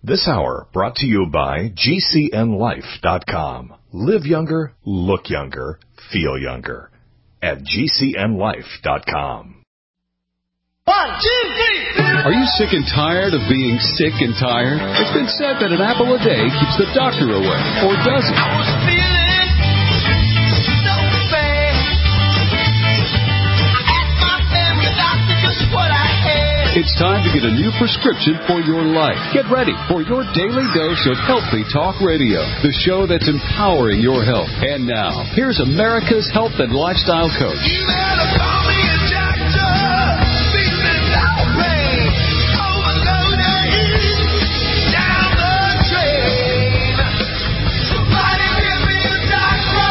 This hour brought to you by GCNLife.com. Live younger, look younger, feel younger. At GCNLife.com. 1, 2, 3. Are you sick and tired of being sick and tired? It's been said that an apple a day keeps the doctor away, or does it? I was feeling so bad. I asked my family doctor just what I had. It's time to get a new prescription for your life. Get ready for your daily dose of Healthy Talk Radio, the show that's empowering your health. And now, here's America's health and lifestyle coach. You better call me a doctor. Feeling outraged. Overloaded. Down the drain. Somebody give me a doctor.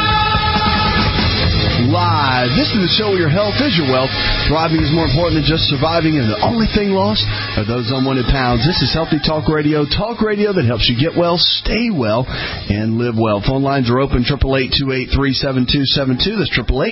Live. This is the show where your health is your wealth. Thriving is more important than just surviving, and the only thing lost are those unwanted pounds. This is Healthy Talk Radio that helps you get well, stay well, and live well. Phone lines are open, 888-283-7272. That's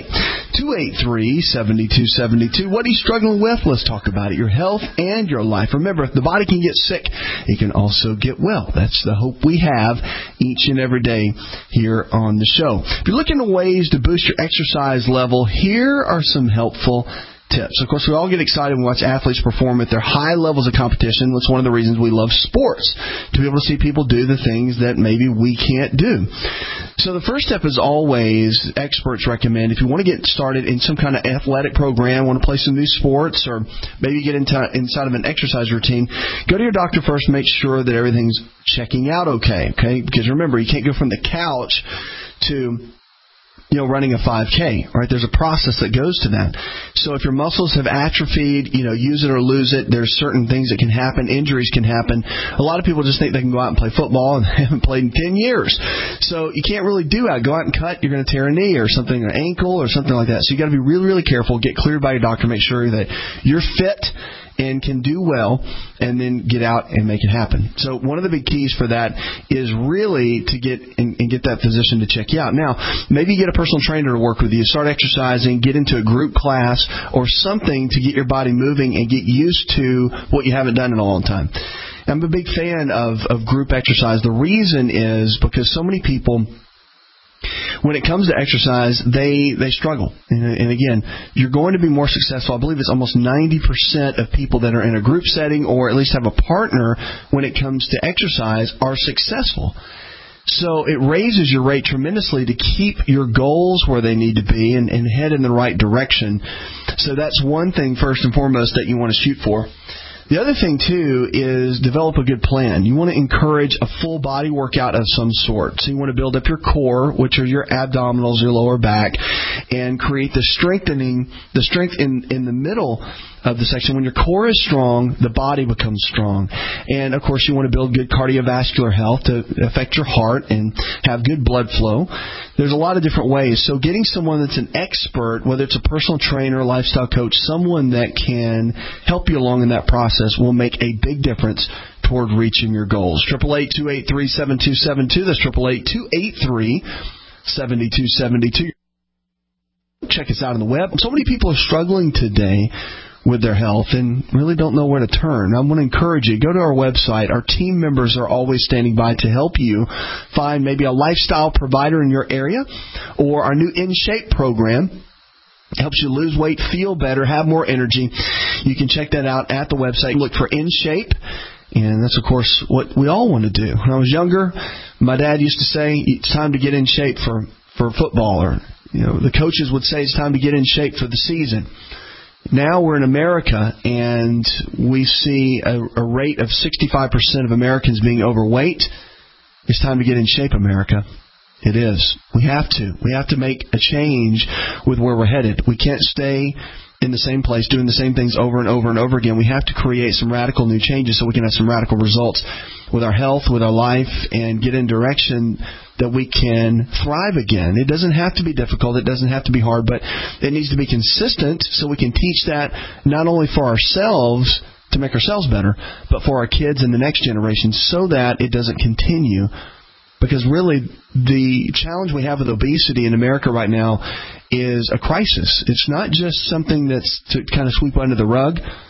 888-283-7272. What are you struggling with? Let's talk about it. Your health and your life. Remember, if the body can get sick, it can also get well. That's the hope we have each and every day here on the show. If you're looking for ways to boost your exercise level, here are some helpful tips. Of course, we all get excited when we watch athletes perform at their high levels of competition. That's one of the reasons we love sports, to be able to see people do the things that maybe we can't do. So the first step is always, experts recommend, if you want to get started in some kind of athletic program, want to play some new sports, or maybe get inside of an exercise routine, go to your doctor first, make sure that everything's checking out okay? Because remember, you can't go from the couch to running a 5K, right? There's a process that goes to that. So if your muscles have atrophied, use it or lose it, there's certain things that can happen. Injuries can happen. A lot of people just think they can go out and play football and they haven't played in 10 years. So you can't really go out and cut. You're going to tear a knee or something, an ankle or something like that. So you got to be really, really careful. Get cleared by your doctor. Make sure that you're fit and can do well, and then get out and make it happen. So one of the big keys for that is really to get that physician to check you out. Now, maybe you get a personal trainer to work with you, start exercising, get into a group class or something to get your body moving and get used to what you haven't done in a long time. I'm a big fan of group exercise. The reason is because so many people, when it comes to exercise, they struggle. And again, you're going to be more successful. I believe it's almost 90% of people that are in a group setting or at least have a partner when it comes to exercise are successful. So it raises your rate tremendously to keep your goals where they need to be and head in the right direction. So that's one thing, first and foremost, that you want to shoot for. The other thing, too, is develop a good plan. You want to encourage a full body workout of some sort. So you want to build up your core, which are your abdominals, your lower back, and create the strength in the middle of the section. When your core is strong, the body becomes strong. And, of course, you want to build good cardiovascular health to affect your heart and have good blood flow. There's a lot of different ways. So getting someone that's an expert, whether it's a personal trainer, lifestyle coach, someone that can help you along in that process will make a big difference toward reaching your goals. 888-283-7272. That's 888-283-7272. Check us out on the web. So many people are struggling today with their health and really don't know where to turn. I want to encourage you, go to our website. Our team members are always standing by to help you find maybe a lifestyle provider in your area, or our new In Shape program helps you lose weight, feel better, have more energy. You can check that out at the website. Look for In Shape. And that's, of course, what we all want to do. When I was younger, my dad used to say, it's time to get in shape for football. Or, the coaches would say it's time to get in shape for the season. Now we're in America, and we see a rate of 65% of Americans being overweight. It's time to get in shape, America. It is. We have to. We have to make a change with where we're headed. We can't stay in the same place doing the same things over and over and over again. We have to create some radical new changes so we can have some radical results with our health, with our life, and get in direction that we can thrive again. It doesn't have to be difficult. It doesn't have to be hard, but it needs to be consistent so we can teach that not only for ourselves to make ourselves better, but for our kids and the next generation so that it doesn't continue. Because really, the challenge we have with obesity in America right now is a crisis. It's not just something that's to kind of sweep under the rug.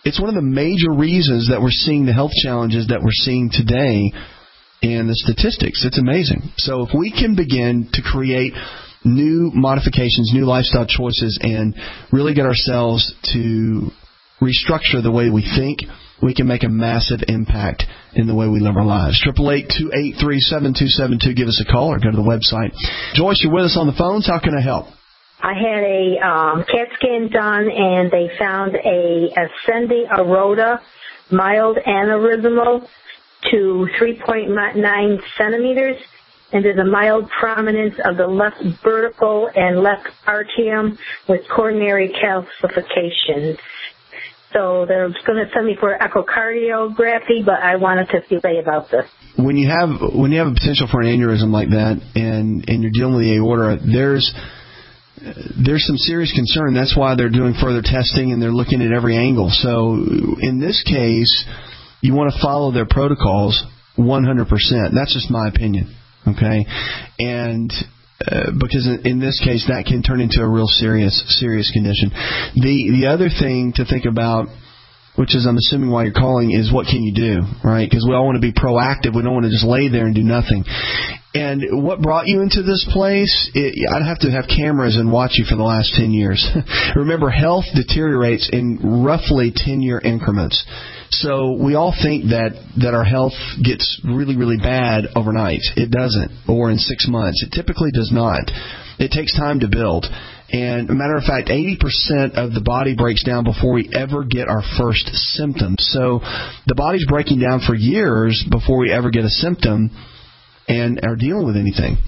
it's one of the major reasons that we're seeing the health challenges that we're seeing today and the statistics. It's amazing. So if we can begin to create new modifications, new lifestyle choices, and really get ourselves to restructure the way we think, we can make a massive impact in the way we live our lives. 888-283-7272. Give us a call or go to the website. Joyce, you're with us on the phones. How can I help? I had a CAT scan done, and they found a ascending aorta, mild aneurysmal to 3.9 centimeters, and there's a mild prominence of the left vertical and left atrium with coronary calcification. So they're going to send me for echocardiography, but I wanted to say about this. When you have a potential for an aneurysm like that, and you're dealing with the aorta, there's some serious concern. That's why they're doing further testing and they're looking at every angle. So in this case, you want to follow their protocols 100%. That's just my opinion. Okay, and because in this case that can turn into a real serious condition. The other thing to think about, which is I'm assuming why you're calling, is what can you do, right? Because we all want to be proactive. We don't want to just lay there and do nothing. And what brought you into this place, I'd have to have cameras and watch you for the last 10 years. Remember, health deteriorates in roughly 10-year increments. So we all think that our health gets really, really bad overnight. It doesn't, or in 6 months. It typically does not. It takes time to build. And a matter of fact, 80% of the body breaks down before we ever get our first symptoms. So the body's breaking down for years before we ever get a symptom and are dealing with anything.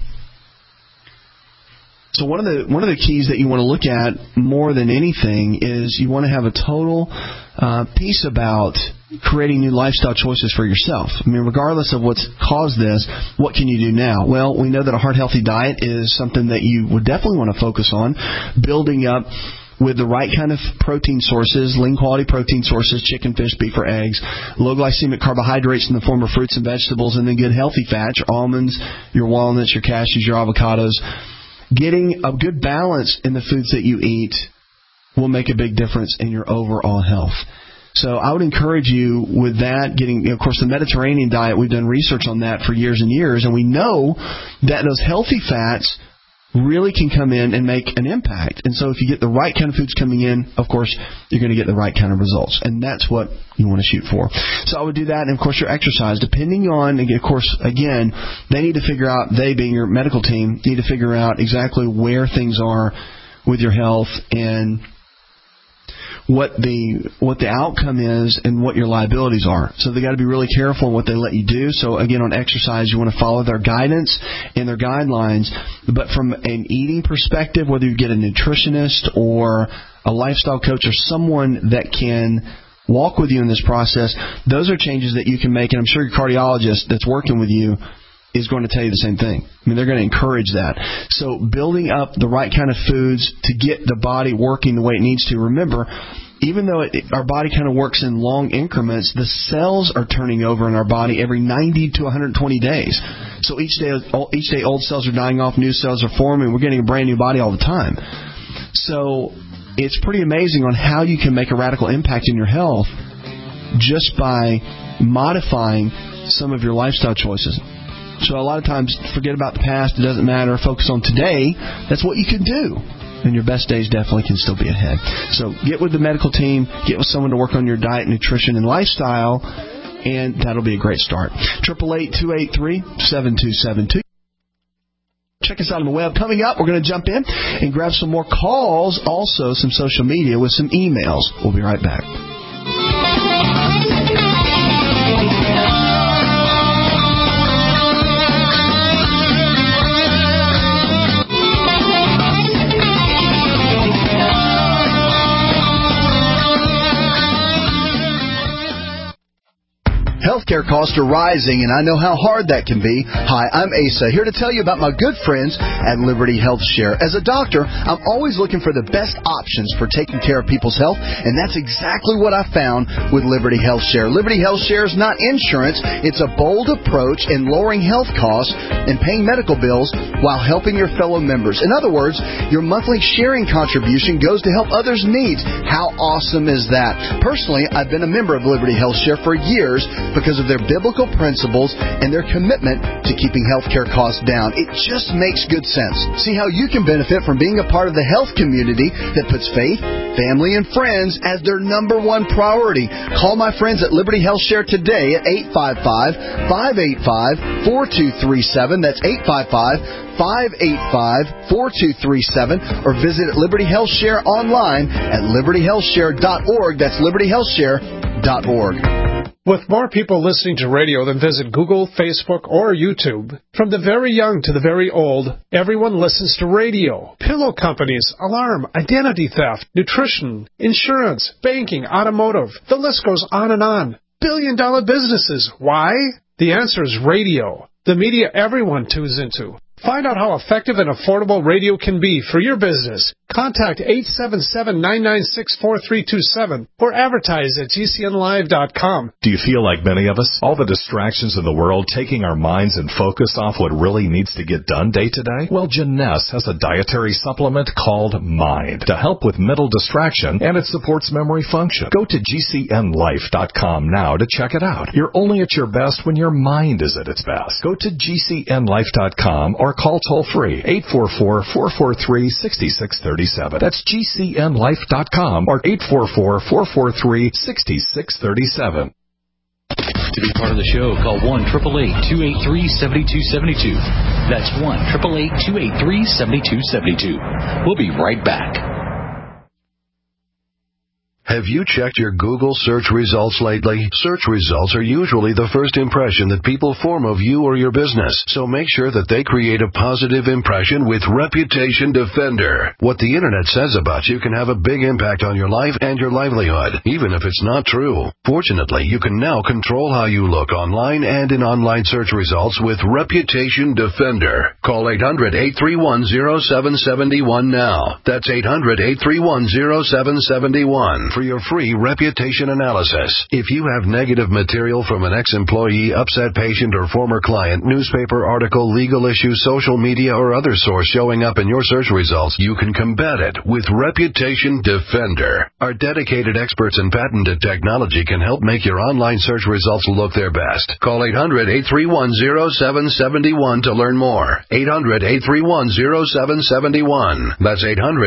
So one of the keys that you want to look at more than anything is you want to have a total piece about creating new lifestyle choices for yourself. I mean, regardless of what's caused this, what can you do now? Well, we know that a heart-healthy diet is something that you would definitely want to focus on, building up with the right kind of protein sources, lean quality protein sources, chicken, fish, beef, or eggs, low glycemic carbohydrates in the form of fruits and vegetables, and then good healthy fats, your almonds, your walnuts, your cashews, your avocados. Getting a good balance in the foods that you eat will make a big difference in your overall health. So I would encourage you with that, getting, of course, the Mediterranean diet, we've done research on that for years and years, and we know that those healthy fats really can come in and make an impact. And so if you get the right kind of foods coming in, of course, you're going to get the right kind of results. And that's what you want to shoot for. So I would do that. And, of course, your exercise, depending on, and of course, again, they need to figure out, they being your medical team, need to figure out exactly where things are with your health and what the outcome is and what your liabilities are. So they got to be really careful in what they let you do. So again, on exercise, you want to follow their guidance and their guidelines. But from an eating perspective, whether you get a nutritionist or a lifestyle coach or someone that can walk with you in this process, those are changes that you can make. And I'm sure your cardiologist that's working with you is going to tell you the same thing. I mean, they're going to encourage that. So building up the right kind of foods to get the body working the way it needs to. Remember, even though our body kind of works in long increments, the cells are turning over in our body every 90 to 120 days. So each day old cells are dying off, new cells are forming. We're getting a brand new body all the time. So it's pretty amazing on how you can make a radical impact in your health just by modifying some of your lifestyle choices. So a lot of times, forget about the past. It doesn't matter. Focus on today. That's what you can do. And your best days definitely can still be ahead. So get with the medical team. Get with someone to work on your diet, nutrition, and lifestyle. And that'll be a great start. 888-283-7272. Check us out on the web. Coming up, we're going to jump in and grab some more calls. Also, some social media with some emails. We'll be right back. Health healthcare costs are rising, and I know how hard that can be. Hi, I'm Asa, here to tell you about my good friends at Liberty Health Share. As a doctor, I'm always looking for the best options for taking care of people's health, and that's exactly what I found with Liberty Health Share. Liberty Health Share is not insurance. It's a bold approach in lowering health costs and paying medical bills while helping your fellow members. In other words, your monthly sharing contribution goes to help others' needs. How awesome is that? Personally, I've been a member of Liberty Health Share for years because of their biblical principles and their commitment to keeping healthcare costs down. It just makes good sense. See how you can benefit from being a part of the health community that puts faith, family, and friends as their number one priority. Call my friends at Liberty Health Share today at 855-585-4237. That's 855-585-4237, or visit Liberty Health Share online at libertyhealthshare.org. That's libertyhealthshare.org. With more people listening to radio than visit Google, Facebook, or YouTube, from the very young to the very old, everyone listens to radio. Pillow companies, alarm, identity theft, nutrition, insurance, banking, automotive. The list goes on and on. Billion-dollar businesses. Why? The answer is radio, the media everyone tunes into. Find out how effective and affordable radio can be for your business. Contact 877-996-4327 or advertise at GCNlive.com. Do you feel like many of us? All the distractions in the world taking our minds and focus off what really needs to get done day to day? Well, Janess has a dietary supplement called Mind to help with mental distraction, and it supports memory function. Go to GCNlife.com now to check it out. You're only at your best when your mind is at its best. Go to GCNlife.com or call toll-free 844-443-6637. That's GCNlife.com or 844-443-6637. To be part of the show, call 1-888-283-7272. That's 1-888-283-7272. We'll be right back. Have you checked your Google search results lately? Search results are usually the first impression that people form of you or your business, so make sure that they create a positive impression with Reputation Defender. What the Internet says about you can have a big impact on your life and your livelihood, even if it's not true. Fortunately, you can now control how you look online and in online search results with Reputation Defender. Call 800-831-0771 now. That's 800-831-0771. For your free reputation analysis. If you have negative material from an ex-employee, upset patient, or former client, newspaper article, legal issue, social media, or other source showing up in your search results, you can combat it with Reputation Defender. Our dedicated experts in patented technology can help make your online search results look their best. Call 800-831-0771 to learn more. 800-831-0771. That's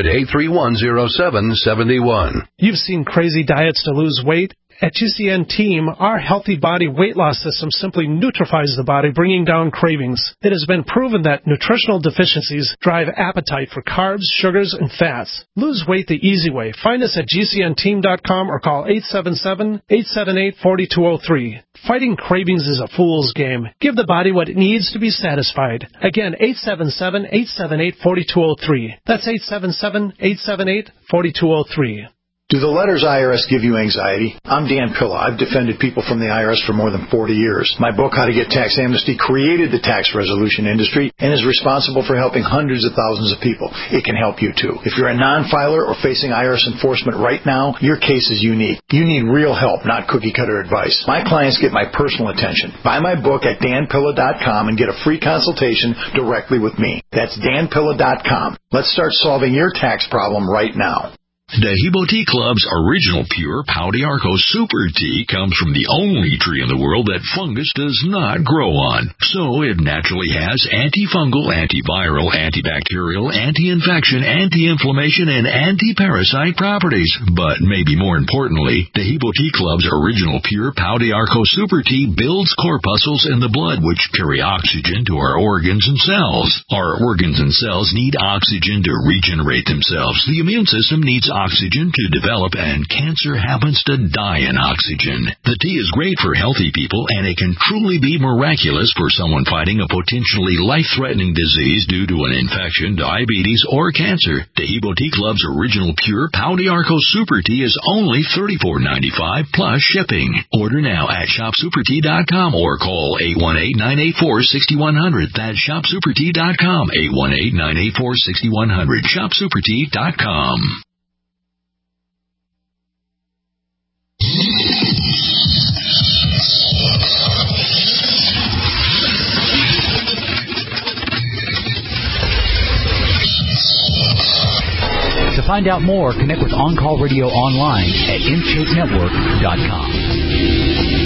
800-831-0771. You've seen crazy diets to lose weight? At GCN Team, our Healthy Body Weight Loss System simply neutralizes the body, bringing down cravings. It has been proven that nutritional deficiencies drive appetite for carbs, sugars, and fats. Lose weight the easy way. Find us at GCNteam.com or call 877-878-4203. Fighting cravings is a fool's game. Give the body what it needs to be satisfied. Again, 877-878-4203. That's 877-878-4203. Do the letters IRS give you anxiety? I'm Dan Pilla. I've defended people from the IRS for more than 40 years. My book, How to Get Tax Amnesty, created the tax resolution industry and is responsible for helping hundreds of thousands of people. It can help you, too. If you're a non-filer or facing IRS enforcement right now, your case is unique. You need real help, not cookie-cutter advice. My clients get my personal attention. Buy my book at danpilla.com and get a free consultation directly with me. That's danpilla.com. Let's start solving your tax problem right now. Dehibo Tea Club's original pure Pau d'Arco Super Tea comes from the only tree in the world that fungus does not grow on. So it naturally has antifungal, antiviral, antibacterial, anti-infection, anti-inflammation, and anti-parasite properties. But maybe more importantly, Dehibo Tea Club's original pure Pau d'Arco Super Tea builds corpuscles in the blood which carry oxygen to our organs and cells. Our organs and cells need oxygen to regenerate themselves. The immune system needs oxygen to develop, and cancer happens to die in oxygen. The tea is great for healthy people, and it can truly be miraculous for someone fighting a potentially life-threatening disease due to an infection, diabetes, or cancer. Taheebo Tea Club's original pure Pau d'Arco Super Tea is only $34.95 plus shipping. Order now at shopsupertea.com or call 818-984-6100. That's shopsupertea.com, 818-984-6100. shopsupertea.com. To find out more, connect with On Call Radio online at InShapeNetwork.com.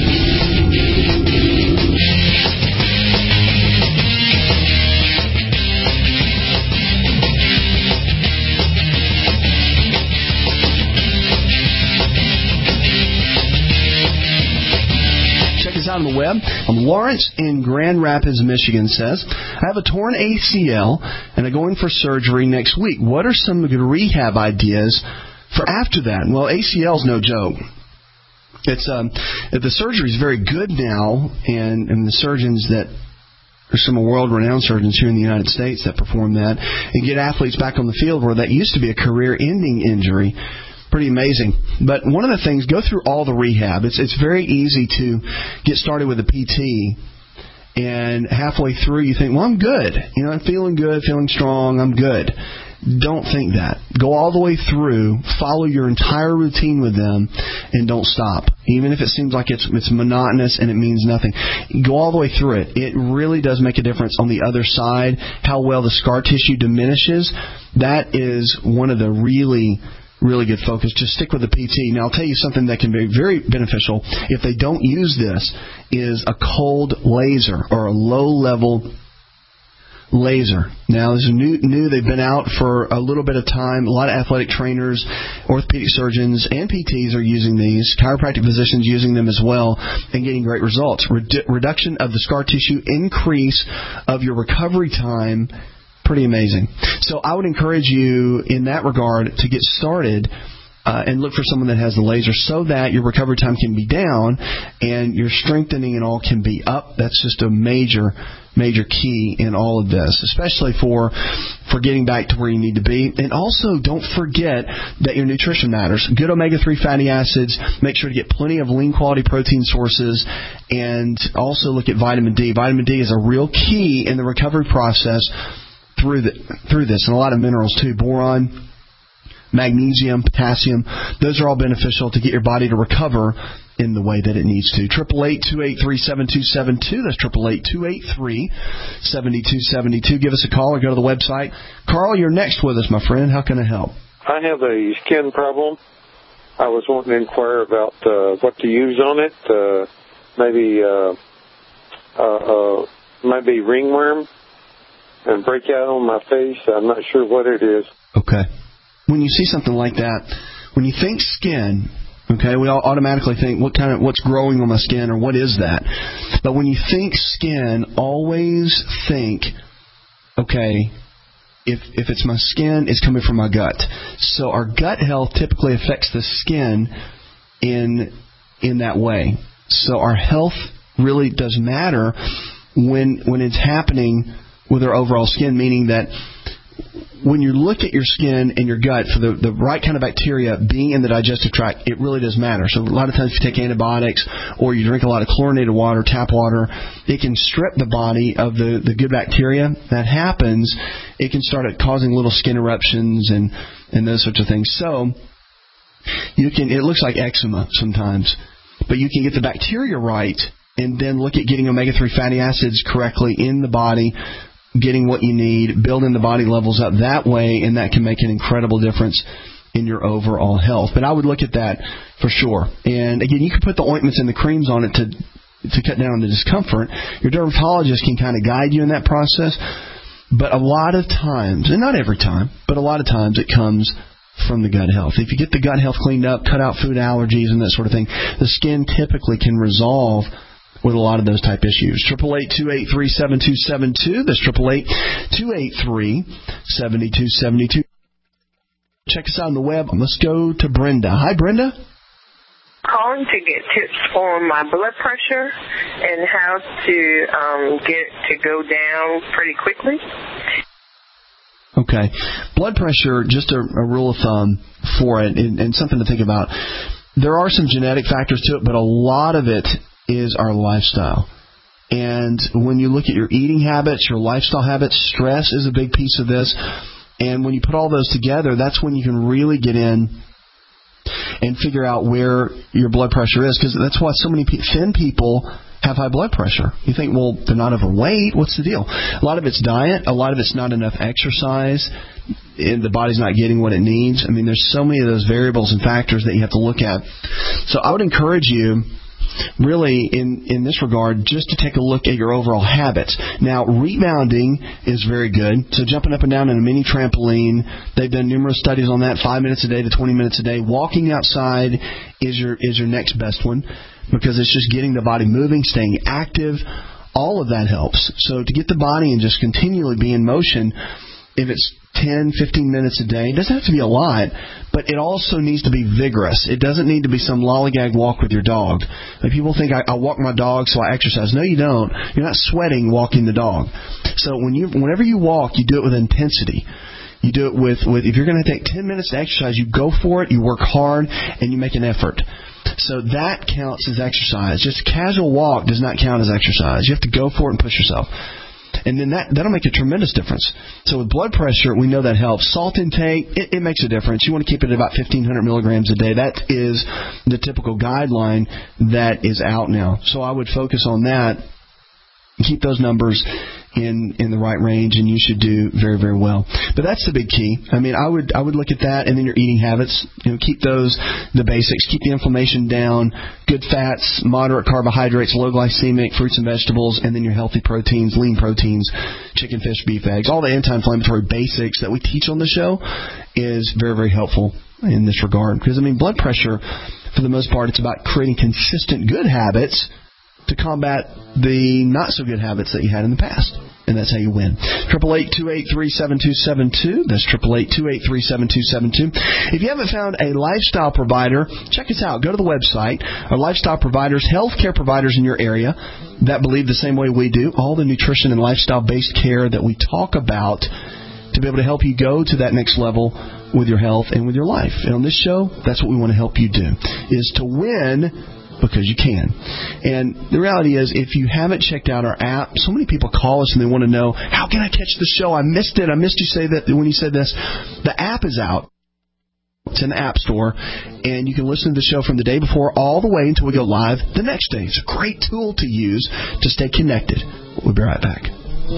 On the web. Lawrence in Grand Rapids, Michigan says, I have a torn ACL and I'm going for surgery next week. What are some good rehab ideas for after that? Well, ACL is no joke. It's the surgery is very good now, and the surgeons that are some world-renowned surgeons here in the United States that perform that and get athletes back on the field where that used to be a career-ending injury. Pretty amazing. But one of the things, go through all the rehab. It's very easy to get started with a PT, and halfway through you think, well, I'm good. I'm feeling good, feeling strong, I'm good. Don't think that. Go all the way through, follow your entire routine with them, and don't stop. Even if it seems like it's monotonous and it means nothing. Go all the way through it. It really does make a difference on the other side, how well the scar tissue diminishes. That is one of the really good focus. Just stick with the PT. Now, I'll tell you something that can be very beneficial if they don't use this is a cold laser or a low-level laser. Now, this is new. They've been out for a little bit of time. A lot of athletic trainers, orthopedic surgeons, and PTs are using these. Chiropractic physicians using them as well and getting great results. Reduction of the scar tissue, increase of your recovery time. Pretty amazing. So I would encourage you in that regard to get started and look for someone that has the laser so that your recovery time can be down and your strengthening and all can be up. That's just a major key in all of this, especially for getting back to where you need to be. And also, don't forget that your nutrition matters. Good omega-3 fatty acids. Make sure to get plenty of lean quality protein sources, and also look at vitamin D. Vitamin D is a real key in the recovery process through this, and a lot of minerals too. Boron, magnesium, potassium, those are all beneficial to get your body to recover in the way that it needs to. 888-283-7272. That's 888-283-7272. Give us a call or go to the website. Carl, you're next with us, my friend. How can I help? I have a skin problem. I was wanting to inquire about what to use on it. Maybe ringworm and breakout on my face. I'm not sure what it is. Okay. When you see something like that, when you think skin, okay, we all automatically think what's growing on my skin or what is that? But when you think skin, always think, okay, if it's my skin, it's coming from my gut. So our gut health typically affects the skin in that way. So our health really does matter when it's happening with our overall skin, meaning that when you look at your skin and your gut for the right kind of bacteria being in the digestive tract, it really does matter. So a lot of times if you take antibiotics or you drink a lot of chlorinated water, tap water, it can strip the body of the good bacteria. That happens, it can start causing little skin eruptions and those sorts of things. So it looks like eczema sometimes, but you can get the bacteria right and then look at getting omega-3 fatty acids correctly in the body, getting what you need, building the body levels up that way, and that can make an incredible difference in your overall health. But I would look at that for sure. And again, you can put the ointments and the creams on it to cut down on the discomfort. Your dermatologist can kind of guide you in that process. But a lot of times, and not every time, but a lot of times it comes from the gut health. If you get the gut health cleaned up, cut out food allergies and that sort of thing, the skin typically can resolve with a lot of those type issues. 888-283-7272. That's 888-283-7272. Check us out on the web. Let's go to Brenda. Hi, Brenda. Calling to get tips on my blood pressure and how to get it to go down pretty quickly. Okay. Blood pressure, just a rule of thumb for it, and something to think about. There are some genetic factors to it, but a lot of it is our lifestyle. And when you look at your eating habits, your lifestyle habits, stress is a big piece of this. And when you put all those together, that's when you can really get in and figure out where your blood pressure is. Because that's why so many thin people have high blood pressure. You think, well, they're not overweight. What's the deal? A lot of it's diet. A lot of it's not enough exercise. And the body's not getting what it needs. I mean, there's so many of those variables and factors that you have to look at. So I would encourage you, really, in this regard, just to take a look at your overall habits. Now, rebounding is very good. So jumping up and down in a mini trampoline, they've done numerous studies on that, 5 minutes a day to 20 minutes a day. Walking outside is your next best one, because it's just getting the body moving, staying active. All of that helps. So to get the body and just continually be in motion, if it's 10, 15 minutes a day, it doesn't have to be a lot, but it also needs to be vigorous. It doesn't need to be some lollygag walk with your dog. Like, people think, I walk my dog so I exercise. No, you don't. You're not sweating walking the dog. So whenever you walk, you do it with intensity. You do it with if you're going to take 10 minutes to exercise, you go for it, you work hard, and you make an effort. So that counts as exercise. Just a casual walk does not count as exercise. You have to go for it and push yourself. And then that'll make a tremendous difference. So with blood pressure, we know that helps. Salt intake, it makes a difference. You want to keep it at about 1,500 milligrams a day. That is the typical guideline that is out now. So I would focus on that. Keep those numbers in the right range, and you should do very, very well. But that's the big key. I mean, I would look at that, and then your eating habits. Keep those the basics. Keep the inflammation down. Good fats, moderate carbohydrates, low glycemic, fruits and vegetables, and then your healthy proteins, lean proteins, chicken, fish, beef, eggs. All the anti-inflammatory basics that we teach on the show is very, very helpful in this regard. Because, I mean, blood pressure, for the most part, it's about creating consistent good habits to combat the not-so-good habits that you had in the past. And that's how you win. 888-283-7272. That's 888-283-7272. If you haven't found a lifestyle provider, check us out. Go to the website. Our lifestyle providers, healthcare providers in your area that believe the same way we do, all the nutrition and lifestyle-based care that we talk about to be able to help you go to that next level with your health and with your life. And on this show, that's what we want to help you do, is to win because you can. And the reality is, if you haven't checked out our app, so many people call us and they want to know, how can I catch the show? I missed it. I missed you say that when you said this. The app is out. It's in the App Store, and you can listen to the show from the day before all the way until we go live the next day. It's a great tool to use to stay connected. We'll be right back.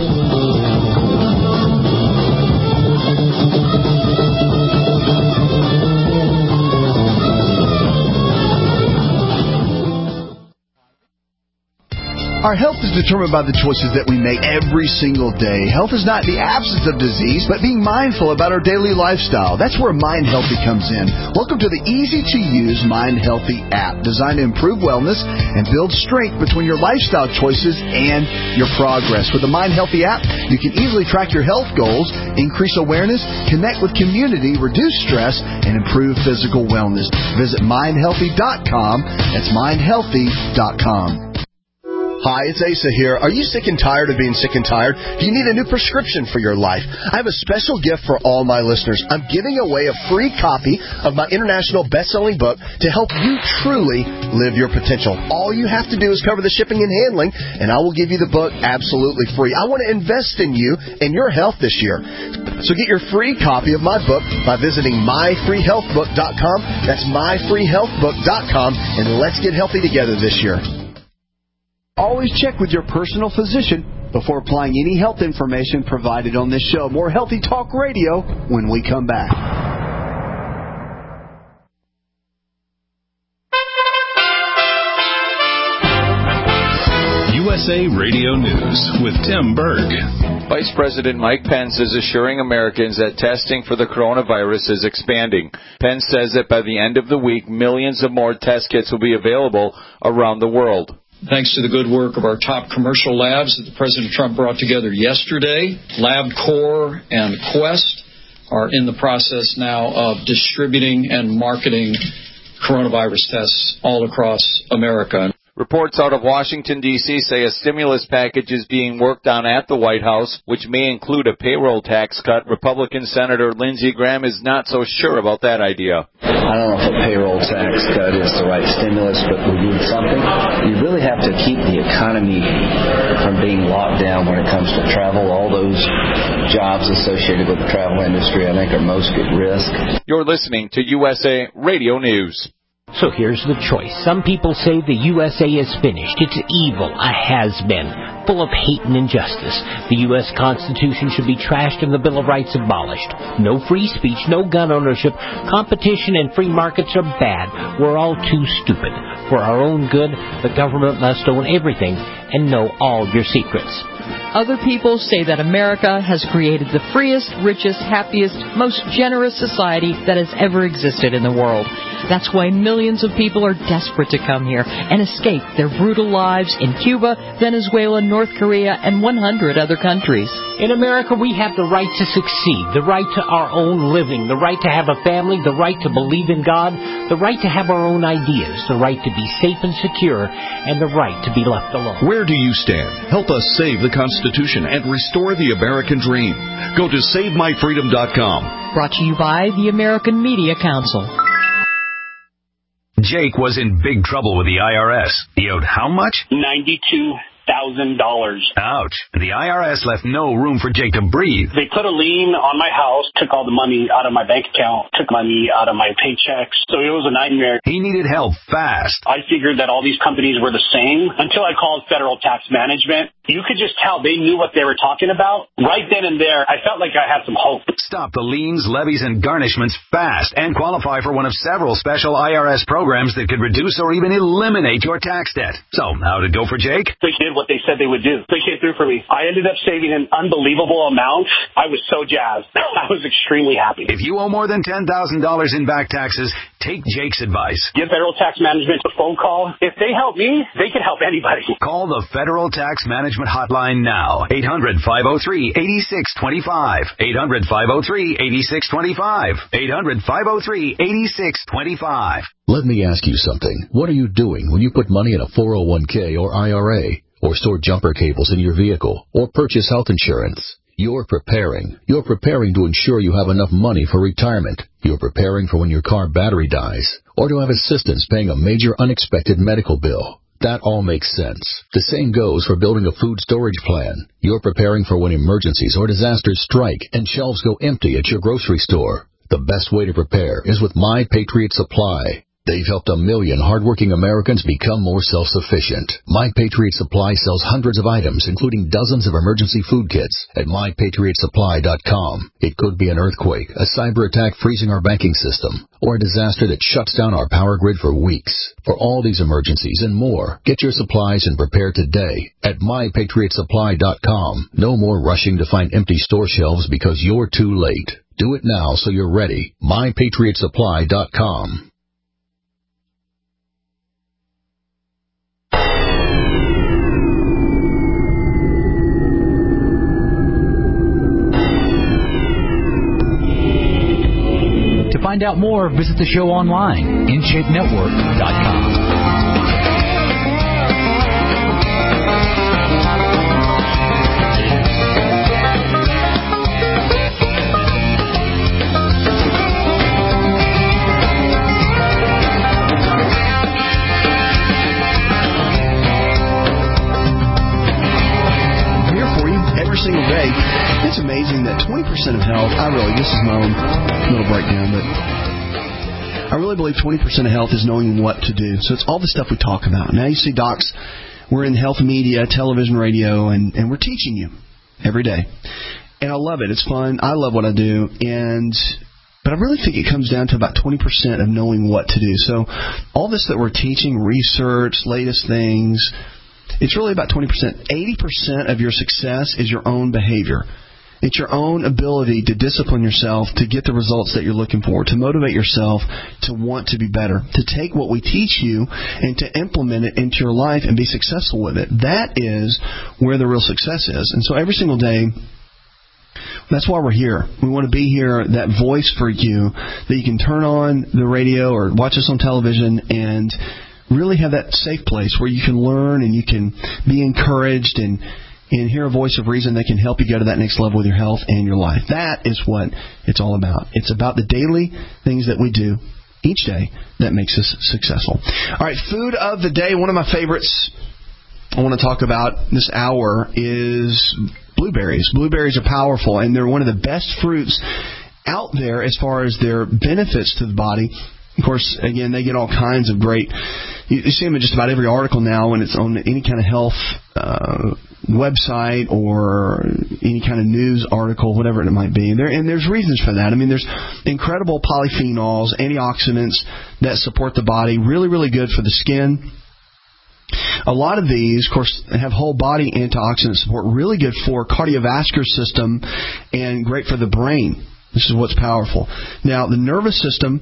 Our health is determined by the choices that we make every single day. Health is not the absence of disease, but being mindful about our daily lifestyle. That's where Mind Healthy comes in. Welcome to the easy-to-use Mind Healthy app, designed to improve wellness and build strength between your lifestyle choices and your progress. With the Mind Healthy app, you can easily track your health goals, increase awareness, connect with community, reduce stress, and improve physical wellness. Visit mindhealthy.com. That's mindhealthy.com. Hi, it's Asa here. Are you sick and tired of being sick and tired? Do you need a new prescription for your life? I have a special gift for all my listeners. I'm giving away a free copy of my international best-selling book to help you truly live your potential. All you have to do is cover the shipping and handling, and I will give you the book absolutely free. I want to invest in you and your health this year. So get your free copy of my book by visiting myfreehealthbook.com. That's myfreehealthbook.com, and let's get healthy together this year. Always check with your personal physician before applying any health information provided on this show. More Healthy Talk Radio when we come back. USA Radio News with Tim Berg. Vice President Mike Pence is assuring Americans that testing for the coronavirus is expanding. Pence says that by the end of the week, millions of more test kits will be available around the world. Thanks to the good work of our top commercial labs that President Trump brought together yesterday, LabCorp and Quest, are in the process now of distributing and marketing coronavirus tests all across America. Reports out of Washington, D.C. say a stimulus package is being worked on at the White House, which may include a payroll tax cut. Republican Senator Lindsey Graham is not so sure about that idea. I don't know if a payroll tax cut is the right stimulus, but we need something. You really have to keep the economy from being locked down when it comes to travel. All those jobs associated with the travel industry, I think, are most at risk. You're listening to USA Radio News. So here's the choice. Some people say the USA is finished. It's evil, a has-been, full of hate and injustice. The U.S. Constitution should be trashed and the Bill of Rights abolished. No free speech, no gun ownership. Competition and free markets are bad. We're all too stupid. For our own good, the government must own everything and know all your secrets. Other people say that America has created the freest, richest, happiest, most generous society that has ever existed in the world. That's why millions of people are desperate to come here and escape their brutal lives in Cuba, Venezuela, North Korea, and 100 other countries. In America, we have the right to succeed, the right to our own living, the right to have a family, the right to believe in God, the right to have our own ideas, the right to be safe and secure, and the right to be left alone. Where do you stand? Help us save the Constitution and restore the American dream. Go to SaveMyFreedom.com. Brought to you by the American Media Council. Jake was in big trouble with the IRS. He owed how much? $92,000. Ouch. The IRS left no room for Jake to breathe. They put a lien on my house, took all the money out of my bank account, took money out of my paychecks. So it was a nightmare. He needed help fast. I figured that all these companies were the same until I called Federal Tax Management. You could just tell they knew what they were talking about. Right then and there, I felt like I had some hope. Stop the liens, levies, and garnishments fast and qualify for one of several special IRS programs that could reduce or even eliminate your tax debt. So, how'd it go for Jake? They did what they said they would do. They came through for me. I ended up saving an unbelievable amount. I was so jazzed. I was extremely happy. If you owe more than $10,000 in back taxes, take Jake's advice. Give Federal Tax Management a phone call. If they help me, they can help anybody. Call the Federal Tax Management hotline now. 800-503-8625. 800-503-8625. 800-503-8625. Let me ask you something. What are you doing when you put money in a 401k or IRA, or store jumper cables in your vehicle, or purchase health insurance? You're preparing. You're preparing to ensure you have enough money for retirement. You're preparing for when your car battery dies, or to have assistance paying a major unexpected medical bill. That all makes sense. The same goes for building a food storage plan. You're preparing for when emergencies or disasters strike and shelves go empty at your grocery store. The best way to prepare is with My Patriot Supply. They've helped 1 million hardworking Americans become more self-sufficient. My Patriot Supply sells hundreds of items, including dozens of emergency food kits at MyPatriotSupply.com. It could be an earthquake, a cyber attack freezing our banking system, or a disaster that shuts down our power grid for weeks. For all these emergencies and more, get your supplies and prepare today at MyPatriotSupply.com. No more rushing to find empty store shelves because you're too late. Do it now so you're ready. MyPatriotSupply.com. To find out more, visit the show online, InShapeNetwork.com. Single day. It's amazing that 20% of health, this is my own little breakdown, but I really believe 20% of health is knowing what to do. So it's all the stuff we talk about. Now you see docs, we're in health media, television, radio, and we're teaching you every day. And I love it. It's fun. I love what I do. But I really think it comes down to about 20% of knowing what to do. So all this that we're teaching, research, latest things, it's really about 20%. 80% of your success is your own behavior. It's your own ability to discipline yourself, to get the results that you're looking for, to motivate yourself, to want to be better, to take what we teach you and to implement it into your life and be successful with it. That is where the real success is. And so every single day, That's why we're here. We want to be here, that voice for you, that you can turn on the radio or watch us on television and really have that safe place where you can learn and you can be encouraged and hear a voice of reason that can help you go to that next level with your health and your life. That is what it's all about. It's about the daily things that we do each day that makes us successful. All right, food of the day. One of my favorites I want to talk about this hour is blueberries. Blueberries are powerful, and they're one of the best fruits out there as far as their benefits to the body. Of course, again, they get all kinds of great... You see them in just about every article now when it's on any kind of health website or any kind of news article, whatever it might be. And there's reasons for that. I mean, there's incredible polyphenols, antioxidants that support the body, really, really good for the skin. A lot of these, of course, have whole body antioxidant support, really good for cardiovascular system and great for the brain. This is what's powerful. Now, the nervous system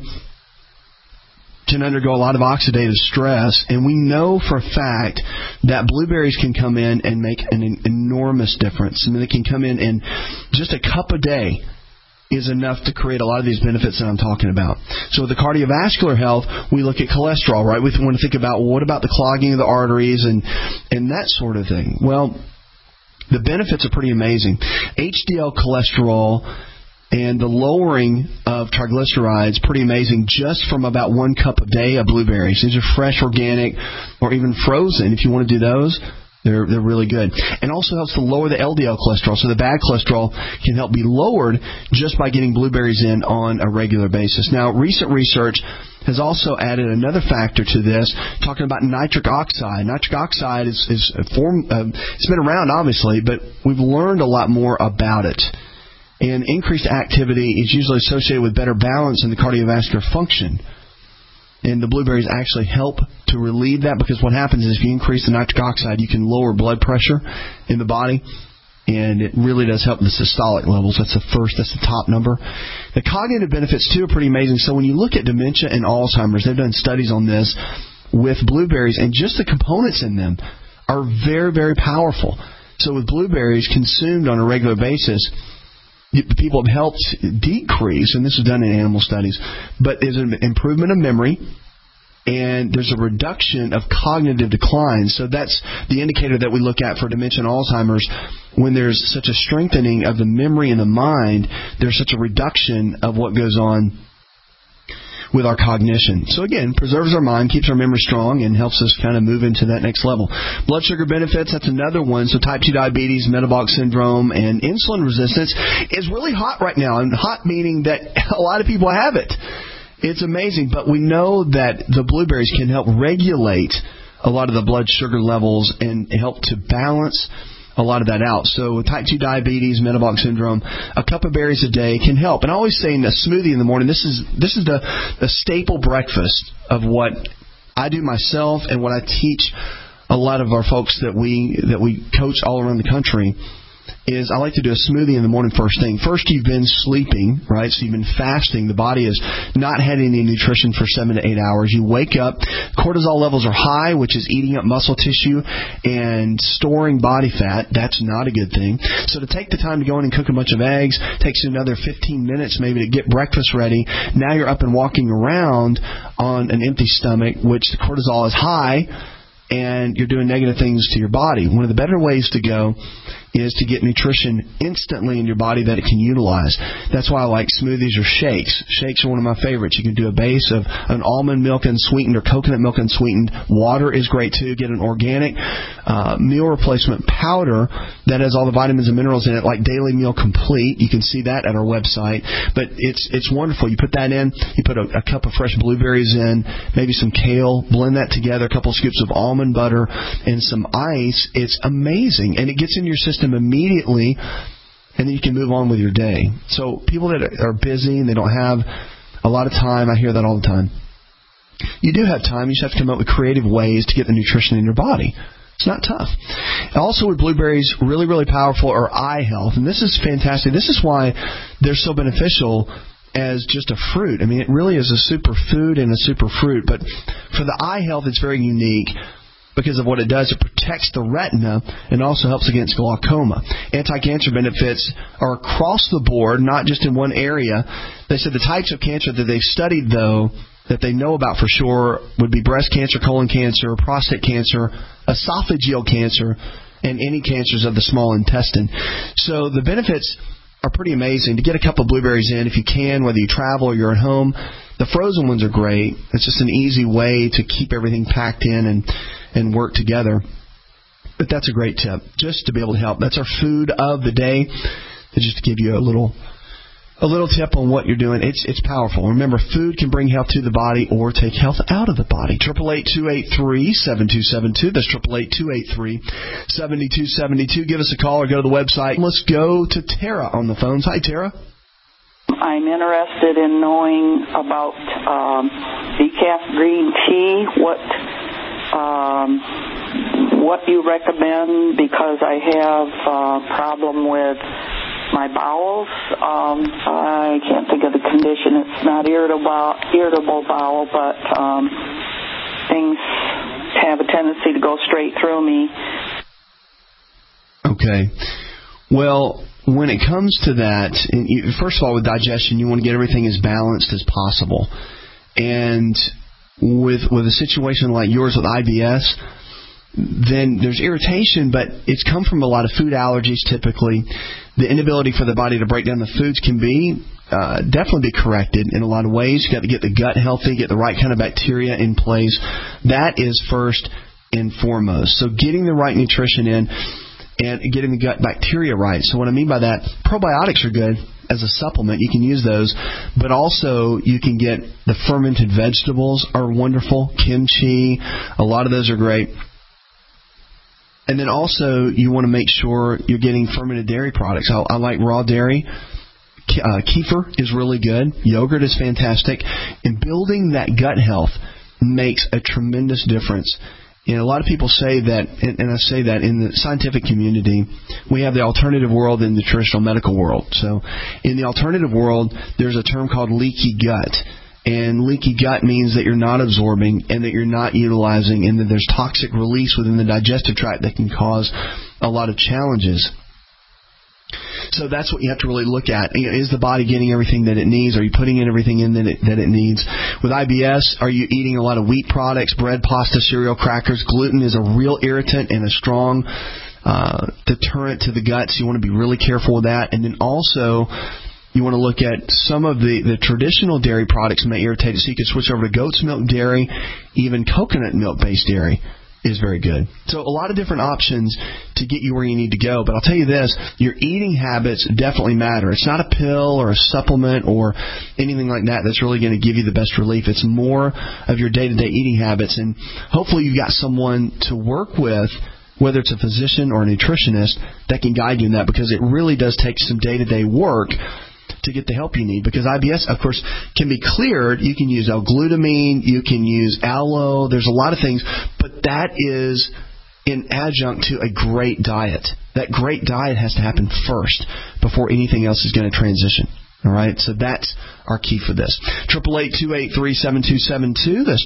can undergo a lot of oxidative stress, and we know for a fact that blueberries can come in and make an enormous difference. I mean, they can come in and just a cup a day is enough to create a lot of these benefits that I'm talking about. So with the cardiovascular health, we look at cholesterol, right? We want to think about, well, what about the clogging of the arteries and that sort of thing? Well, the benefits are pretty amazing. HDL cholesterol and the lowering of triglycerides, pretty amazing, just from about 1 cup a day of blueberries. These are fresh, organic, or even frozen. If you want to do those, they're really good. And also helps to lower the LDL cholesterol. So the bad cholesterol can help be lowered just by getting blueberries in on a regular basis. Now, recent research has also added another factor to this, talking about nitric oxide. Nitric oxide is a form, it's been around, obviously, but we've learned a lot more about it. And increased activity is usually associated with better balance in the cardiovascular function. And the blueberries actually help to relieve that, because what happens is if you increase the nitric oxide, you can lower blood pressure in the body. And it really does help the systolic levels. That's the top number. The cognitive benefits, too, are pretty amazing. So when you look at dementia and Alzheimer's, they've done studies on this with blueberries, and just the components in them are very, very powerful. So with blueberries consumed on a regular basis, people have helped decrease, and this is done in animal studies, but there's an improvement of memory, and there's a reduction of cognitive decline. So that's the indicator that we look at for dementia and Alzheimer's. When there's such a strengthening of the memory and the mind, there's such a reduction of what goes on with our cognition. So again, preserves our mind, keeps our memory strong, and helps us kind of move into that next level. Blood sugar benefits, that's another one. So type 2 diabetes, metabolic syndrome, and insulin resistance is really hot right now. And hot meaning that a lot of people have it. It's amazing. But we know that the blueberries can help regulate a lot of the blood sugar levels and help to balance a lot of that out. So type 2 diabetes, metabolic syndrome, a cup of berries a day can help. And I always say in a smoothie in the morning, this is the staple breakfast of what I do myself and what I teach a lot of our folks that we coach all around the country. Is I like to do a smoothie in the morning first thing. First, you've been sleeping, right? So you've been fasting. The body is not had any nutrition for 7 to 8 hours. You wake up, cortisol levels are high, which is eating up muscle tissue and storing body fat. That's not a good thing. So to take the time to go in and cook a bunch of eggs takes you another 15 minutes maybe to get breakfast ready. Now you're up and walking around on an empty stomach, which the cortisol is high, and you're doing negative things to your body. One of the better ways to go is to get nutrition instantly in your body that it can utilize. That's why I like smoothies or shakes. Shakes are one of my favorites. You can do a base of an almond milk unsweetened or coconut milk unsweetened. Water is great too. Get an organic meal replacement powder that has all the vitamins and minerals in it, like Daily Meal Complete. You can see that at our website. But it's wonderful. You put that in. You put a cup of fresh blueberries in, maybe some kale. Blend that together. A couple of scoops of almond butter and some ice. It's amazing, and it gets in your system immediately, and then you can move on with your day. So people that are busy and they don't have a lot of time, I hear that all the time. You do have time. You just have to come up with creative ways to get the nutrition in your body. It's not tough. Also with blueberries, really, really powerful are eye health, and this is fantastic. This is why they're so beneficial as just a fruit. I mean, it really is a super food and a super fruit, but for the eye health, it's very unique. because of what it does. It protects the retina and also helps against glaucoma. Anti-cancer benefits are across the board, not just in one area. They said the types of cancer that they've studied, though, that they know about for sure would be breast cancer, colon cancer, prostate cancer, esophageal cancer, and any cancers of the small intestine. So the benefits are pretty amazing. To get a couple of blueberries in, if you can, whether you travel or you're at home, the frozen ones are great. It's just an easy way to keep everything packed in and work together. But that's a great tip, just to be able to help. That's our food of the day. Just to give you a little tip on what you're doing. It's powerful. Remember, food can bring health to the body or take health out of the body. 888-283-7272. That's 888-283-7272. Give us a call or go to the website. Let's go to Tara on the phones. Hi, Tara. I'm interested in knowing about decaf green tea. What you recommend, because I have a problem with my bowels. I can't think of the condition. It's not irritable bowel, but things have a tendency to go straight through me. Okay. Well, when it comes to that, first of all, with digestion, you want to get everything as balanced as possible. And with a situation like yours with IBS, then there's irritation, but it's come from a lot of food allergies typically. The inability for the body to break down the foods can be definitely be corrected in a lot of ways. You've got to get the gut healthy, get the right kind of bacteria in place. That is first and foremost. So getting the right nutrition in and getting the gut bacteria right. So what I mean by that, probiotics are good as a supplement. You can use those, but also you can get the fermented vegetables are wonderful. Kimchi, a lot of those are great. And then also you want to make sure you're getting fermented dairy products. I like raw dairy. Kefir is really good. Yogurt is fantastic. And building that gut health makes a tremendous difference. And a lot of people say that, and I say that in the scientific community, we have the alternative world and the traditional medical world. So in the alternative world, there's a term called leaky gut. And leaky gut means that you're not absorbing and that you're not utilizing, and that there's toxic release within the digestive tract that can cause a lot of challenges. So that's what you have to really look at. Is the body getting everything that it needs? Are you putting in everything in that it needs? With IBS, are you eating a lot of wheat products, bread, pasta, cereal, crackers? Gluten is a real irritant and a strong deterrent to the gut, so you want to be really careful with that. And then also, you want to look at some of the traditional dairy products may irritate it, so you can switch over to goat's milk dairy. Even coconut milk-based dairy is very good. So a lot of different options to get you where you need to go. But I'll tell you this, your eating habits definitely matter. It's not a pill or a supplement or anything like that that's really going to give you the best relief. It's more of your day-to-day eating habits. And hopefully you've got someone to work with, whether it's a physician or a nutritionist, that can guide you in that, because it really does take some day-to-day work to get the help you need. Because IBS, of course, can be cleared. You can use L-glutamine, you can use aloe, there's a lot of things, but that is an adjunct to a great diet. That great diet has to happen first before anything else is going to transition. All right, so that's our key for this. 888-283-7272. That's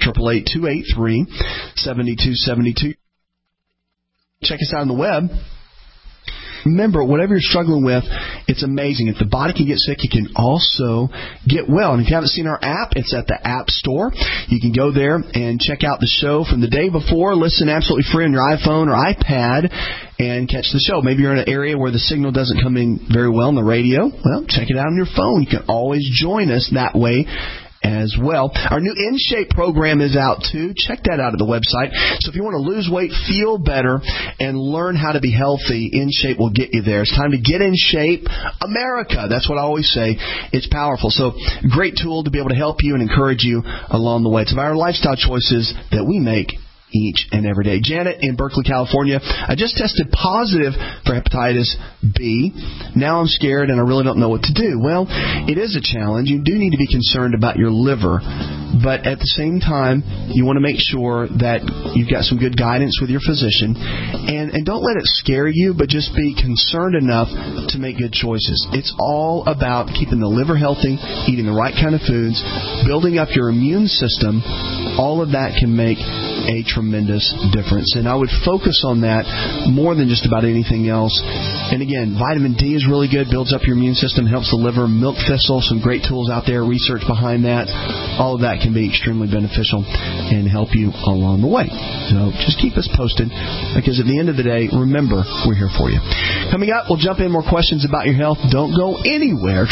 888-283-7272. Check us out on the web. Remember, whatever you're struggling with, it's amazing. If the body can get sick, it can also get well. And if you haven't seen our app, it's at the App Store. You can go there and check out the show from the day before. Listen absolutely free on your iPhone or iPad and catch the show. Maybe you're in an area where the signal doesn't come in very well on the radio. Well, check it out on your phone. You can always join us that way as well. Our new InShape program is out too. Check that out at the website. So if you want to lose weight, feel better, and learn how to be healthy, InShape will get you there. It's time to get in shape, America. That's what I always say. It's powerful. So great tool to be able to help you and encourage you along the way. It's about our lifestyle choices that we make each and every day. Janet in Berkeley, California. I just tested positive for hepatitis B. Now I'm scared and I really don't know what to do. Well, it is a challenge. You do need to be concerned about your liver. But at the same time, you want to make sure that you've got some good guidance with your physician. And don't let it scare you, but just be concerned enough to make good choices. It's all about keeping the liver healthy, eating the right kind of foods, building up your immune system. All of that can make a tremendous difference. And I would focus on that more than just about anything else. And again, vitamin D is really good, builds up your immune system, helps the liver. Milk thistle, some great tools out there, research behind that. All of that can be extremely beneficial and help you along the way. So just keep us posted, because at the end of the day, remember, we're here for you. Coming up, we'll jump in more questions about your health. Don't go anywhere.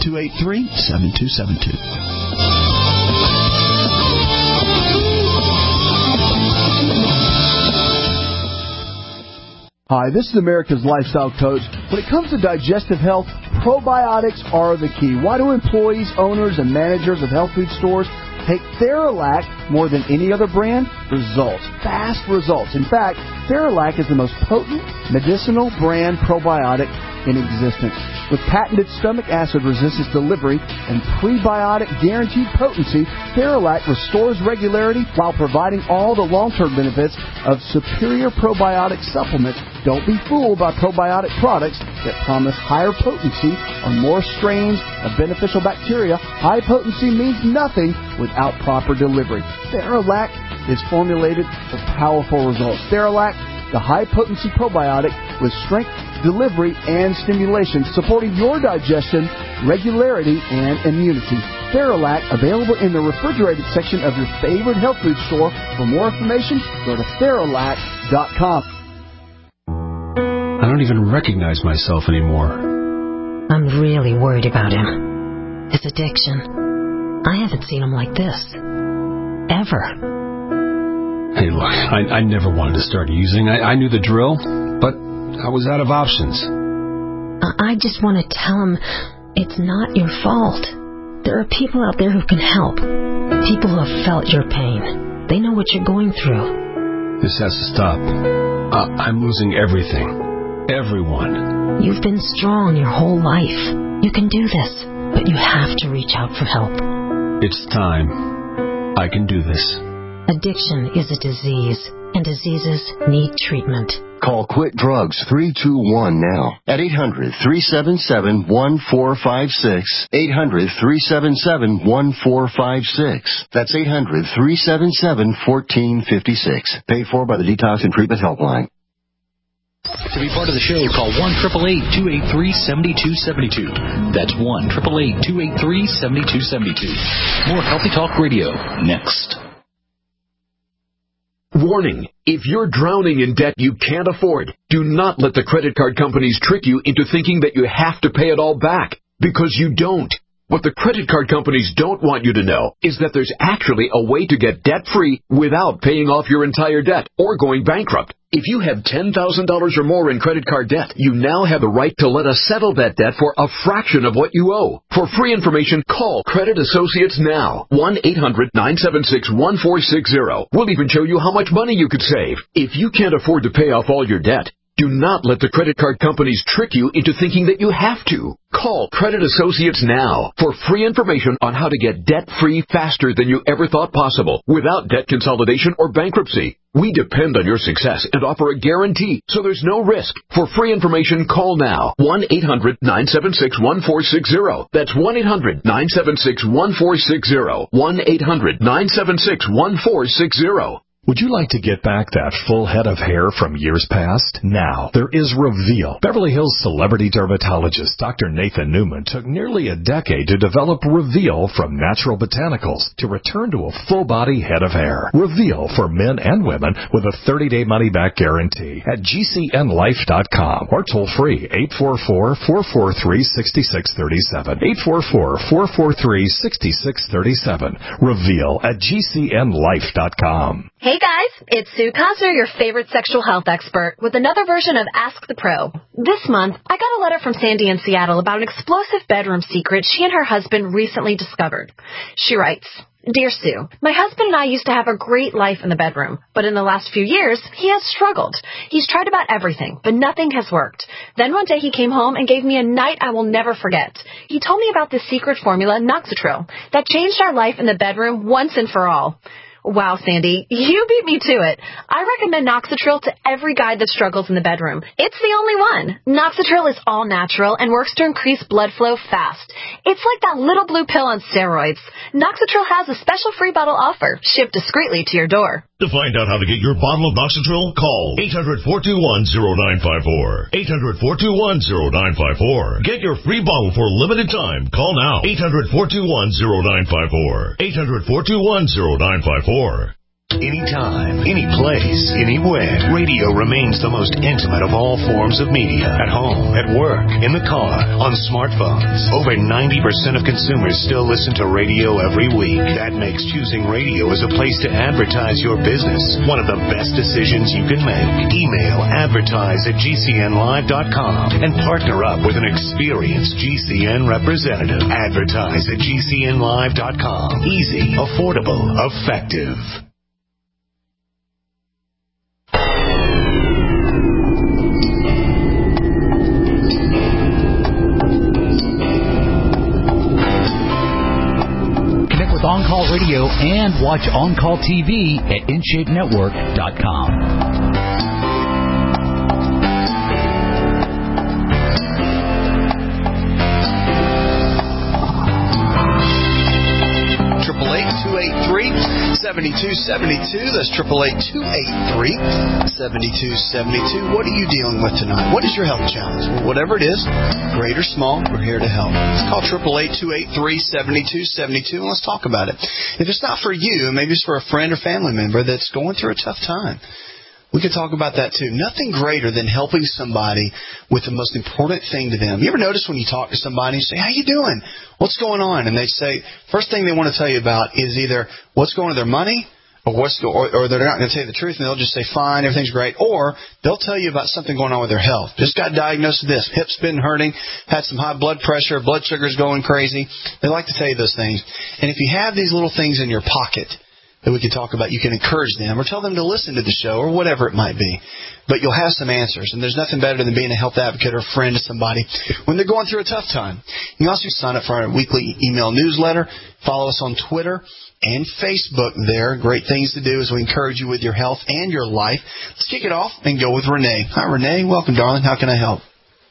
888-283-7272. Hi, this is America's Lifestyle Coach. When it comes to digestive health, probiotics are the key. Why do employees, owners, and managers of health food stores take Theralac more than any other brand? Results. Fast results. In fact, Theralac is the most potent medicinal brand probiotic in existence. With patented stomach acid resistance delivery and prebiotic guaranteed potency, Theralac restores regularity while providing all the long-term benefits of superior probiotic supplements. Don't be fooled by probiotic products that promise higher potency or more strains of beneficial bacteria. High potency means nothing without proper delivery. Theralac is formulated for powerful results. Theralac, the high-potency probiotic with strength, delivery, and stimulation, supporting your digestion, regularity, and immunity. Theralac, available in the refrigerated section of your favorite health food store. For more information, go to Theralac.com. I don't even recognize myself anymore. I'm really worried about him. His addiction. I haven't seen him like this. Ever. Hey, look, I never wanted to start using. I knew the drill, but I was out of options. I just want to tell him it's not your fault. There are people out there who can help. People who have felt your pain. They know what you're going through. This has to stop. I'm losing everything. Everyone. You've been strong your whole life. You can do this, but you have to reach out for help. It's time. I can do this. Addiction is a disease, and diseases need treatment. Call Quit Drugs 321 now at 800-377-1456. 800-377-1456. That's 800-377-1456. Paid for by the Detox and Treatment Helpline. To be part of the show, call 1-888-283-7272. That's 1-888-283-7272. More Healthy Talk Radio next. Warning, if you're drowning in debt you can't afford, do not let the credit card companies trick you into thinking that you have to pay it all back, because you don't. What the credit card companies don't want you to know is that there's actually a way to get debt-free without paying off your entire debt or going bankrupt. If you have $10,000 or more in credit card debt, you now have the right to let us settle that debt for a fraction of what you owe. For free information, call Credit Associates now. 1-800-976-1460. We'll even show you how much money you could save. If you can't afford to pay off all your debt, do not let the credit card companies trick you into thinking that you have to. Call Credit Associates now for free information on how to get debt-free faster than you ever thought possible without debt consolidation or bankruptcy. We depend on your success and offer a guarantee, so there's no risk. For free information, call now. 1-800-976-1460. That's 1-800-976-1460. 1-800-976-1460. Would you like to get back that full head of hair from years past? Now, there is Reveal. Beverly Hills celebrity dermatologist Dr. Nathan Newman took nearly a decade to develop Reveal from natural botanicals to return to a full-body head of hair. Reveal for men and women with a 30-day money-back guarantee at GCNlife.com or toll free 844-443-6637. 844-443-6637. Reveal at GCNlife.com. Hey guys, it's Sue Cosner, your favorite sexual health expert, with another version of Ask the Pro. This month, I got a letter from Sandy in Seattle about an explosive bedroom secret she and her husband recently discovered. She writes, Dear Sue, my husband and I used to have a great life in the bedroom, but in the last few years, he has struggled. He's tried about everything, but nothing has worked. Then one day he came home and gave me a night I will never forget. He told me about the secret formula, Noxitril, that changed our life in the bedroom once and for all. Wow, Sandy, you beat me to it. I recommend Noxitril to every guy that struggles in the bedroom. It's the only one. Noxitril is all natural and works to increase blood flow fast. It's like that little blue pill on steroids. Noxitril has a special free bottle offer, shipped discreetly to your door. To find out how to get your bottle of Noxitril, call 800-421-0954. 800-421-0954. Get your free bottle for a limited time. Call now. 800-421-0954. 800-421-0954. Anytime, any place, anywhere, radio remains the most intimate of all forms of media. At home, at work, in the car, on smartphones. Over 90% of consumers still listen to radio every week. That makes choosing radio as a place to advertise your business one of the best decisions you can make. Email advertise@gcnlive.com and partner up with an experienced GCN representative. Advertise at gcnlive.com. Easy, affordable, effective. With On Call Radio and watch On Call TV at InShapeNetwork.com. 888-283-7272. That's 888-283-7272. What are you dealing with tonight? What is your health challenge? Well, whatever it is, great or small, we're here to help. Call 888-283-7272 and let's talk about it. If it's not for you, maybe it's for a friend or family member that's going through a tough time. We could talk about that too. Nothing greater than helping somebody with the most important thing to them. You ever notice when you talk to somebody and you say, "How you doing? What's going on?" And they say, first thing they want to tell you about is either what's going on with their money or they're not going to tell you the truth and they'll just say, "Fine, everything's great." Or they'll tell you about something going on with their health. Just got diagnosed with this. Hip's been hurting, had some high blood pressure, blood sugar's going crazy. They like to tell you those things. And if you have these little things in your pocket that we can talk about, you can encourage them or tell them to listen to the show or whatever it might be. But you'll have some answers, and there's nothing better than being a health advocate or a friend to somebody when they're going through a tough time. You can also sign up for our weekly email newsletter. Follow us on Twitter and Facebook there. Great things to do as we encourage you with your health and your life. Let's kick it off and go with Renee. Hi, Renee. Welcome, darling. How can I help?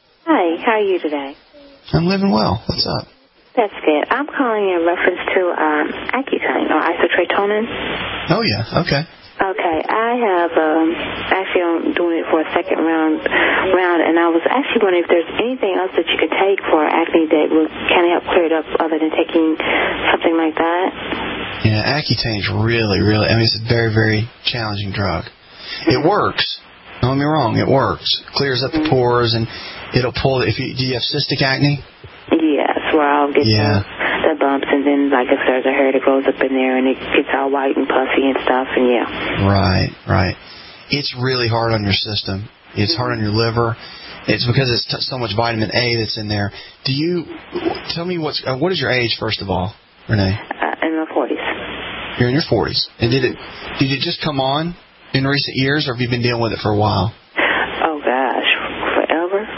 Hi. How are you today? I'm living well. What's up? That's good. I'm calling in reference to Accutane or isotretinoin. Oh, yeah. Okay. Okay. I have actually I'm doing it for a second round, and I was actually wondering if there's anything else that you could take for acne that would kind of help clear it up other than taking something like that. Yeah, Accutane is really, I mean, it's a very, very challenging drug. It works. Don't get me wrong. It works. Clears up the pores, and it'll pull. Do you have cystic acne? Yes, where I'll get the bumps, and then like if there's a hair that grows up in there, and it gets all white and puffy and stuff, and yeah. Right. It's really hard on your system. It's hard on your liver. It's because it's so much vitamin A that's in there. Do you tell me what is your age first of all, Renee? In my 40s. You're in your 40s, and did it just come on in recent years, or have you been dealing with it for a while? Oh gosh, forever.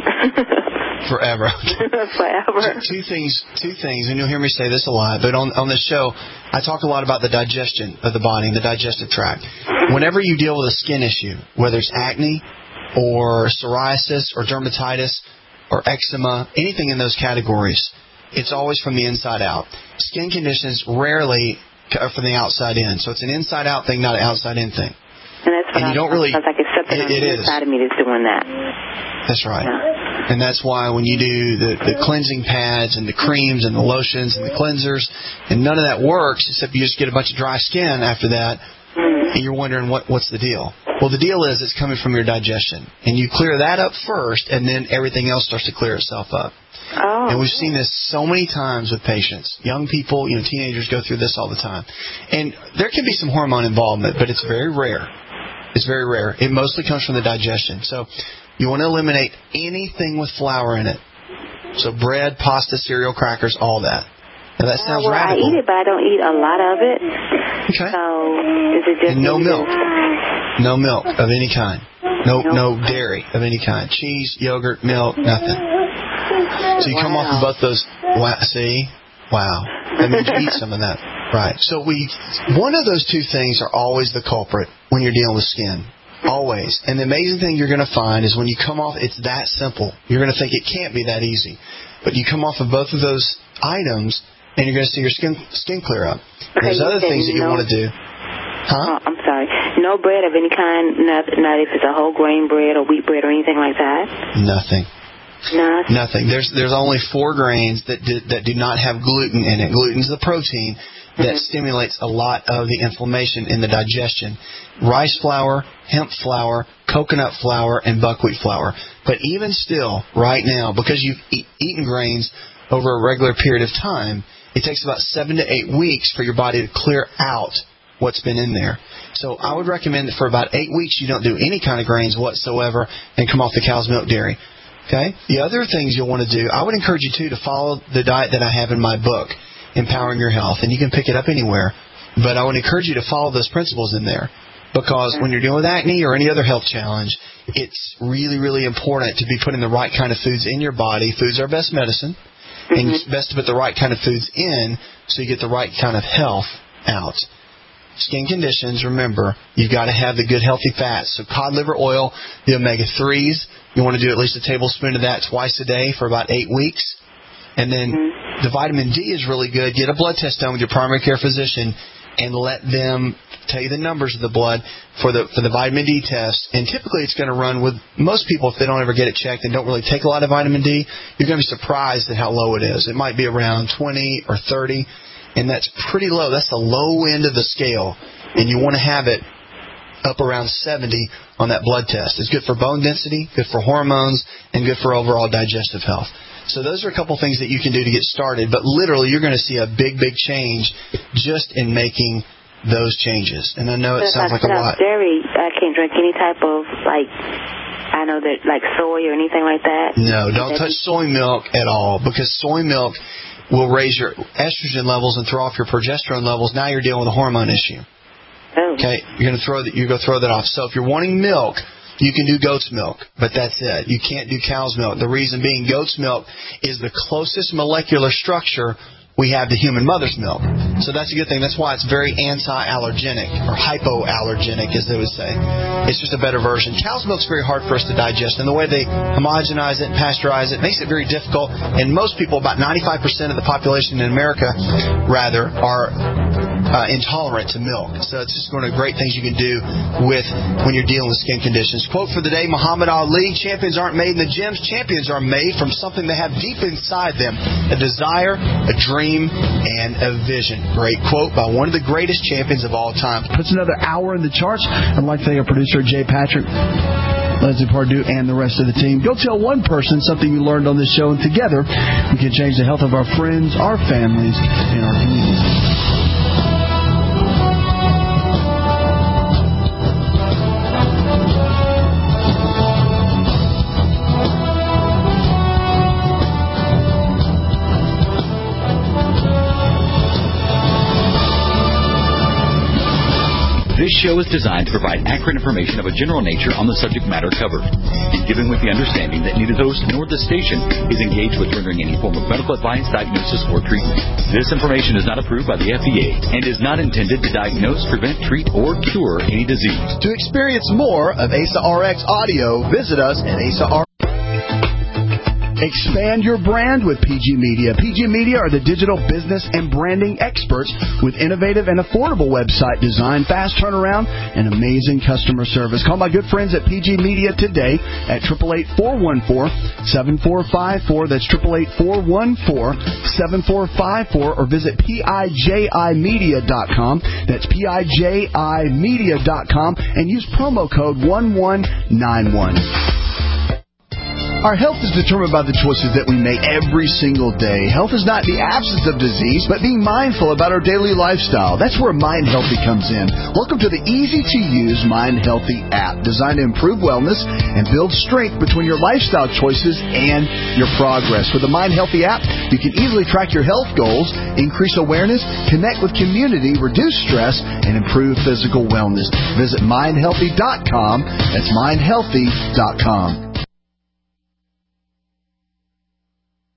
Forever. Forever. Two things, and you'll hear me say this a lot, but on this show, I talk a lot about the digestion of the body and the digestive tract. Whenever you deal with a skin issue, whether it's acne or psoriasis or dermatitis or eczema, anything in those categories, it's always from the inside out. Skin conditions rarely are from the outside in, so it's an inside-out thing, not an outside-in thing. And that's what sounds like it's something on the inside of me that's doing that. That's right. Yeah. And that's why when you do the cleansing pads and the creams and the lotions and the cleansers, and none of that works except you just get a bunch of dry skin after that, and you're wondering what's the deal. Well, the deal is it's coming from your digestion. And you clear that up first, and then everything else starts to clear itself up. Oh. And we've seen this so many times with patients. Young people, teenagers go through this all the time. And there can be some hormone involvement, but it's very rare. It's very rare. It mostly comes from the digestion. So you want to eliminate anything with flour in it. So bread, pasta, cereal, crackers, all that. Now that sounds radical. I eat it, but I don't eat a lot of it. Okay. So is it just... And no milk. No milk of any kind. No dairy of any kind. Cheese, yogurt, milk, nothing. So you come off of both those. See? Wow. That means you eat some of that. Right. So one of those two things are always the culprit when you're dealing with skin. Always. And the amazing thing you're going to find is when you come off, it's that simple. You're going to think it can't be that easy. But you come off of both of those items, and you're going to see your skin clear up. Okay, there's other things that you want to do. Huh? I'm sorry. No bread of any kind, not if it's a whole grain bread or wheat bread or anything like that? Nothing. Nothing. There's only 4 grains that do not have gluten in it. Gluten's the protein that stimulates a lot of the inflammation in the digestion. Rice flour, hemp flour, coconut flour, and buckwheat flour. But even still, right now, because you've eaten grains over a regular period of time, it takes about 7 to 8 weeks for your body to clear out what's been in there. So I would recommend that for about 8 weeks you don't do any kind of grains whatsoever and come off the cow's milk dairy. Okay? The other things you'll want to do, I would encourage you to follow the diet that I have in my book, Empowering Your Health, and you can pick it up anywhere. But I would encourage you to follow those principles in there, because when you're dealing with acne or any other health challenge, it's really, really important to be putting the right kind of foods in your body. Foods are best medicine, and it's best to put the right kind of foods in so you get the right kind of health out. Skin conditions, remember, you've got to have the good healthy fats. So cod liver oil, the omega-3s, you want to do at least a tablespoon of that twice a day for about 8 weeks. And then the vitamin D is really good. Get a blood test done with your primary care physician and let them tell you the numbers of the blood for the vitamin D test. And typically it's going to run with most people, if they don't ever get it checked and don't really take a lot of vitamin D, you're going to be surprised at how low it is. It might be around 20 or 30, and that's pretty low. That's the low end of the scale, and you want to have it up around 70 on that blood test. It's good for bone density, good for hormones, and good for overall digestive health. So those are a couple things that you can do to get started, but literally you're going to see a big, big change just in making those changes. And I know it sounds like a lot. Dairy, I can't drink any type of, I know that, soy or anything like that. No, don't touch soy milk at all, because soy milk will raise your estrogen levels and throw off your progesterone levels. Now you're dealing with a hormone issue. Oh. Okay, you're going to throw that off. So if you're wanting milk, you can do goat's milk, but that's it. You can't do cow's milk. The reason being, goat's milk is the closest molecular structure we have to human mother's milk. So that's a good thing. That's why it's very anti-allergenic, or hypoallergenic, as they would say. It's just a better version. Cow's milk's very hard for us to digest, and the way they homogenize it and pasteurize it makes it very difficult. And most people, about 95% of the population in America, are intolerant to milk. So it's just one of the great things you can do when you're dealing with skin conditions. Quote for the day, Muhammad Ali: champions aren't made in the gyms. Champions are made from something they have deep inside them: a desire, a dream, and a vision. Great quote by one of the greatest champions of all time. Puts another hour in the charts. I'd like to thank our producer, Jay Patrick, Leslie Pardue, and the rest of the team. Go tell one person something you learned on this show, and together we can change the health of our friends, our families, and our communities. This show is designed to provide accurate information of a general nature on the subject matter covered, and given with the understanding that neither host nor the station is engaged with rendering any form of medical advice, diagnosis, or treatment. This information is not approved by the FDA and is not intended to diagnose, prevent, treat, or cure any disease. To experience more of ASA RX audio, visit us at ASA RX. Expand your brand with PG Media. PG Media are the digital business and branding experts with innovative and affordable website design, fast turnaround, and amazing customer service. Call my good friends at PG Media today at 888-414-7454. That's 888-414-7454, or visit PIJImedia.com. That's PIJImedia.com, and use promo code 1191. Our health is determined by the choices that we make every single day. Health is not the absence of disease, but being mindful about our daily lifestyle. That's where Mind Healthy comes in. Welcome to the easy-to-use Mind Healthy app, designed to improve wellness and build strength between your lifestyle choices and your progress. With the Mind Healthy app, you can easily track your health goals, increase awareness, connect with community, reduce stress, and improve physical wellness. Visit mindhealthy.com. That's mindhealthy.com.